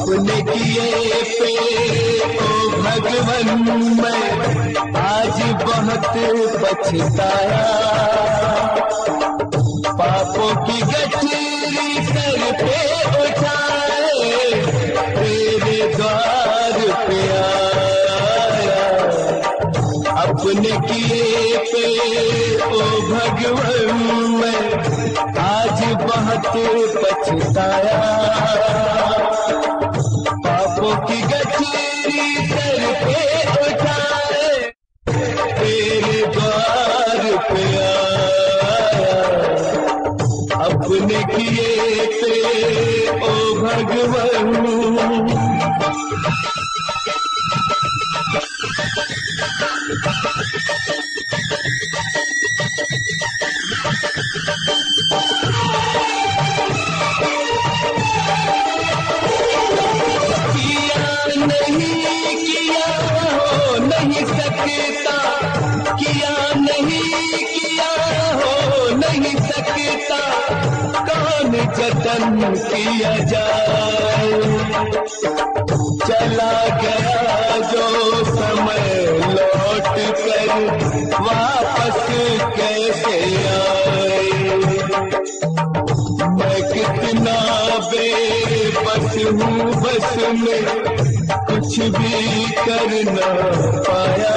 अपने किए पे ओ भगवन मैं आज बहुत पछताया। पापों की गठरी सर पे उठाए तेरे द्वार पे आया। अपने किए पे ओ भगवन मैं आज बहुत पछताया। पापों की गठरी सर पे उठाए तेरे द्वार पे आया। अपने किए पे ओ भगवन नहीं सकता, किया नहीं किया हो नहीं सकता, कौन जतन किया जाए। चला गया जो समय लौट कर वापस कैसे आए। मैं कितना बेबस हूँ बस में कुछ भी कर न पाया।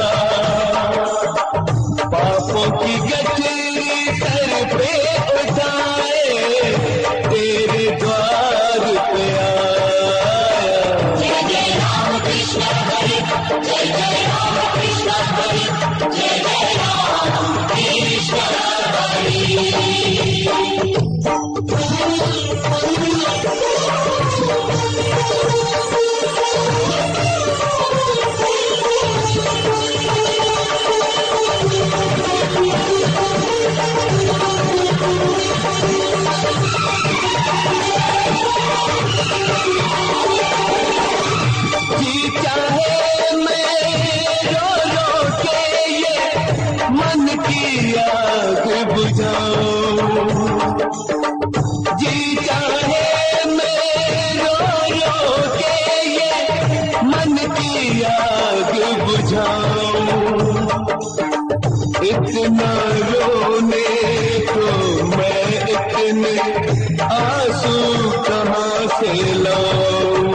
पापों की गठरी सर पे उठाए तेरे द्वार पे आया। जय जय राम कृष्ण हरे, जय जय राम कृष्ण हरे, जय जय राम कृष्ण हरे। जी चाहे मैं रो रो के ये मन की आग बुझाऊं। इतना रोने को मैं इतने आंसू कहाँ से लाऊं।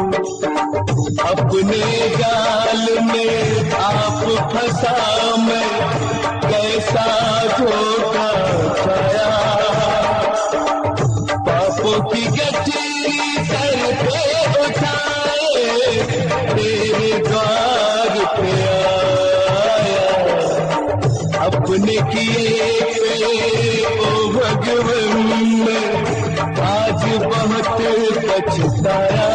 अपने जाल में आप फंसा मैं कैसा धोखा खाया। पापों की गठरी सर पे उठाए तेरे द्वार पे आया। अपने किए पे ओ भगवन मैं आज बहुत पछताया।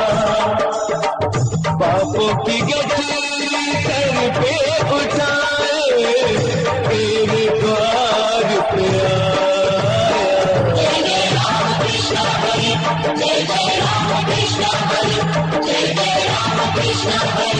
पापों की गठरी सर पे उठाए तेरे द्वार पे आया। जय जय राम कृष्ण हरे, जय जय राम कृष्ण हरे, जय जय राम कृष्ण हरे।